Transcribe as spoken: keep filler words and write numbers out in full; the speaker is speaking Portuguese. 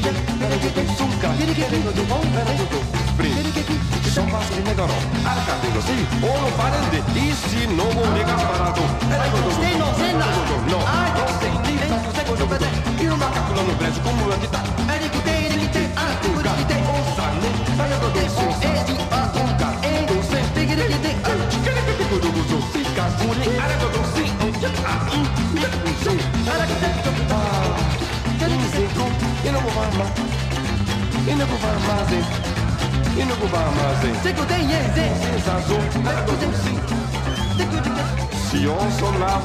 Sunca, do bom, do sprint. Só faz que negaro. Arcadego, sì, oro parente. E se não vou negar barato. Sei no, sei na. No, não sei, nem tá no segundo pé. E o macaco lá no prédio, como é que tá? Ericute, ericute, ah, Tuca, ericute. ouça, né? Olha que eu dou sunca. Ah, Tuca, eh, não sei. ericute, ah. Chiquiriquitico do buzo. Fica bullying. Olha que eu dou sim. Ah, hum, hum, sim. Olha que eu dou. Ah, e não vou farmar. E não vou farmar, hein? E não vou farmar, hein? Secute, yes, yes. Sensação. Olha que eu dou sim. Secute, Se eu sou lá